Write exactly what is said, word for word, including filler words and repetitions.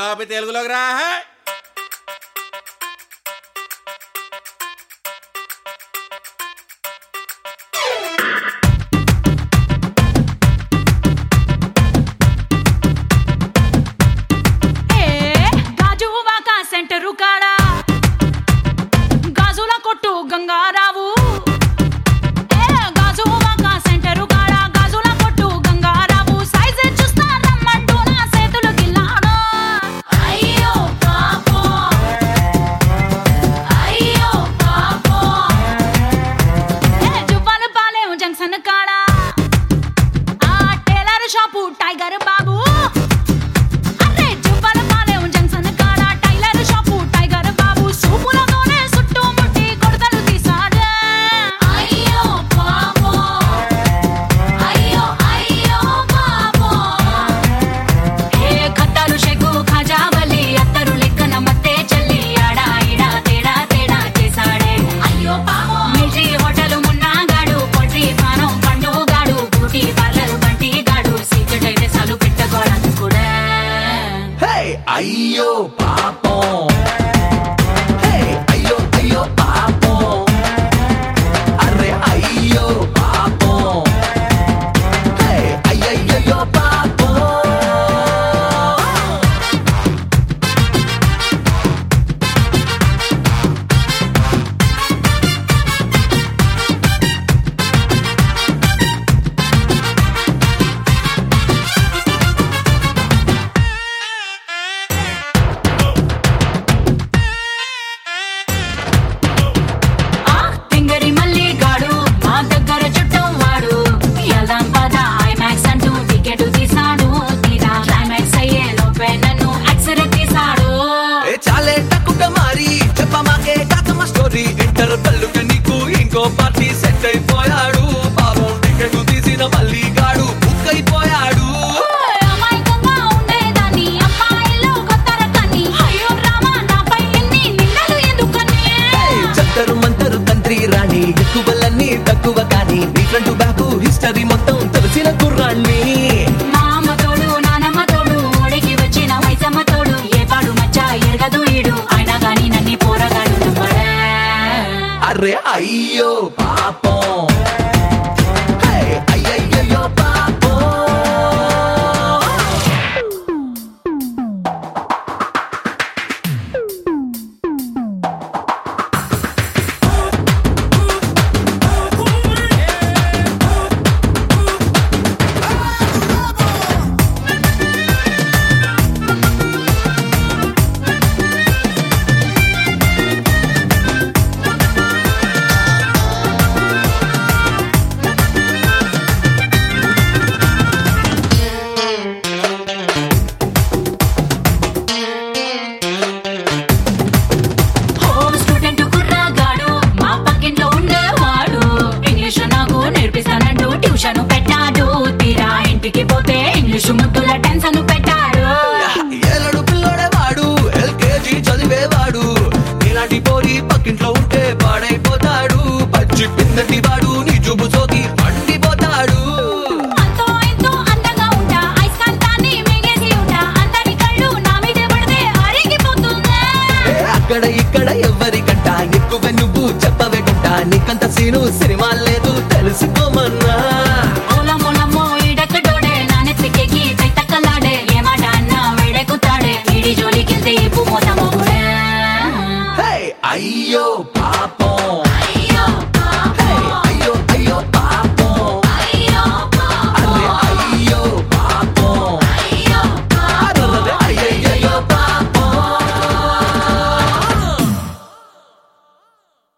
ఆపి తెలుగులోకి రా. సెంటరు కాడా గాజుల కొట్టు గంగారావు, గాజు వాక సెంటరు కాడా గాజుల కొట్టు గంగారావు, సైజ్ చూస్తా రమ్మంటూ నా చేతులు గిల్లాడు. అయ్యో పాపో అయ్యో పాపో జువ్వలు పాలేం జంక్షన్ కాడా ఆ టైలర్ షాపు టైగర్ బాబు. అయ్యో పాపం హే అయ్యో అయ్యో పాపం అరే అయ్యో పాపం హే అయ్యయ్యో పాపం. ఇంటర్ పల్లుక నీకు ఇంకో పార్టీ సెట్ అయిపోయాడు, పాపం టికెట్ తీసిన మళ్ళీ గాడు బుక్ అయిపోయాడు. చత్తరు మంతరు తంత్రి రాణి ఎక్కువలన్నీ తక్కువ కానీ నీ ఫ్రంట్ బ్యాక్ హిస్టరీ మొత్తం తెలిసిన కుర్రాణ్ణి. మామతోడు నానమ్మతోడు ఓడికి వచ్చిన వైసమ్మతోడు ఏ పాడు మచ్చ ఎరగదు ఈడు అయినా గాని నన్ని పోరగాడు. అరే అయ్యో పాపం హే అయ్యయ్యో పాపం. ముద్దుల టెన్షన్ పెట్టాడు. ఏలడు పిల్లడేవాడు ఎల్కేజీ చదివేవాడు, నీలాంటి పోరి పక్కింట్లో ఉంటే పాడైపోతాడు. పచ్చి పిందటి వాడు నీ చూపు సోకి పండిపోతాడు. అంతో ఎంతో అందంగా ఉంటా ఐస్కాంతాన్ని మింగేసి ఉంటా, అందరి కళ్ళు నా మీద పడితే అరిగిపోతుందా. అక్కడ ఇక్కడ ఎవ్వరికంట ఎక్కువ నువ్వు చెప్పవేకుంటా, నీకంత సీను సినిమా లేదు తెలుసుకోమన్నా. జోలికెళ్తే అయ్యో పాపం